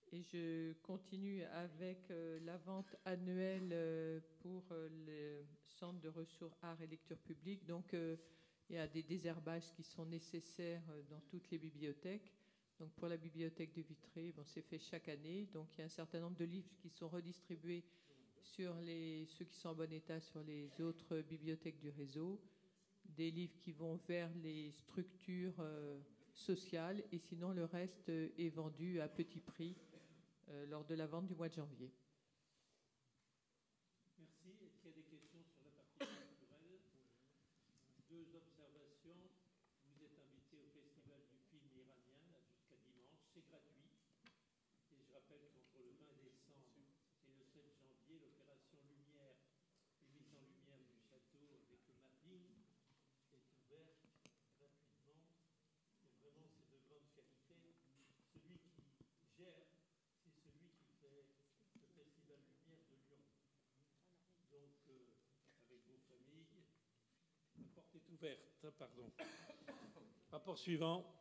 Et je continue avec la vente annuelle pour le centre de ressources art et lecture publique. Donc, il y a des désherbages qui sont nécessaires dans toutes les bibliothèques. Donc, pour la bibliothèque de Vitré, bon, c'est fait chaque année. Donc, il y a un certain nombre de livres qui sont redistribués sur ceux qui sont en bon état sur les autres bibliothèques du réseau. Des livres qui vont vers les structures sociales. Et sinon, le reste est vendu à petit prix lors de la vente du mois de janvier. Merci. Est-ce qu'il y a des questions sur la partie culturelle? Deux observations. Vous êtes invité au Festival du film iranien là, jusqu'à dimanche. C'est gratuit. Et je rappelle qu'entre le 20 décembre et le 7 janvier, l'opération Lumière et mise en lumière du château avec le mapping est ouverte gratuitement. Et vraiment, c'est de grande qualité. Celui qui gère, c'est celui qui fait le Festival Lumière de Lyon. Donc, avec vos familles, la porte est ouverte. Pardon. Rapport suivant.